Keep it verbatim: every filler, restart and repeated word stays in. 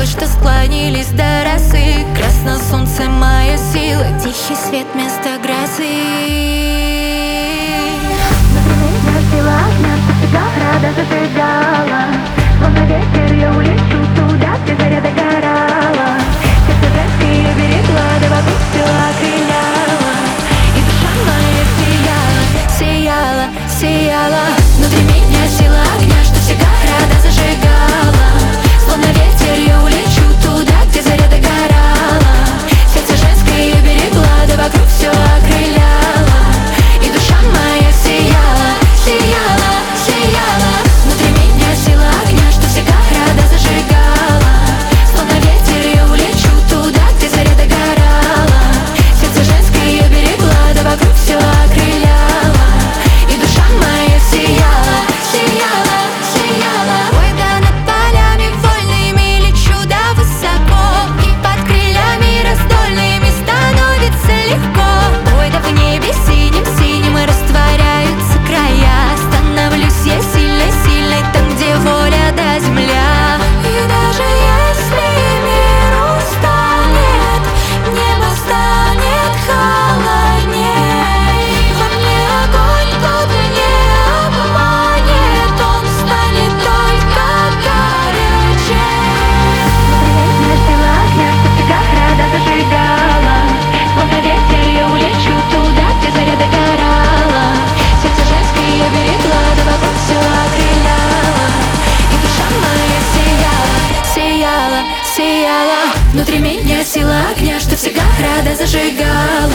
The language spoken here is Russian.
облако, что склонились до росы. Красно солнце, моя сила, тихий свет вместо грозы. Сила огня, что всегда рада зажигала. Словно ветер я улечу туда, где заря догорала. Сердце женское я берегла, да вокруг все окрыляла. И душа моя сияла, Сияла, сияла. Внутри меня сила огня, что всегда рада зажигала. Словно ветер я улечу туда, где заря догорала. Сердце женское я берегла, да вокруг все окрыляла. И душа моя сияла, сияла, сияла. Внутри меня сила огня, что всегда рада зажигала. Словно ветер я улечу туда, где заря догорала. Сердце женское я берегла, да вокруг все окрыляла. И душа моя сияла, сияла, сияла. Ой, да над полями вольными лечу да высоко. И под крыльями раздольными становится легко. Ой, да в небе синим-синим растворяются края. Становлюсь я сильной, сильной там, где воля да земля. И даже если мир устанет, небо станет холодней. Во мне огонь, тот не обманет, он станет только горячей. сила огня, что всегда рада зажигала. Словно ветер я улечу туда, где заря догорала. Сердце женское я берегла, да вокруг все окрыляла. И душа моя сияла, сияла, сияла. Внутри меня сила огня, что всегда рада зажигала.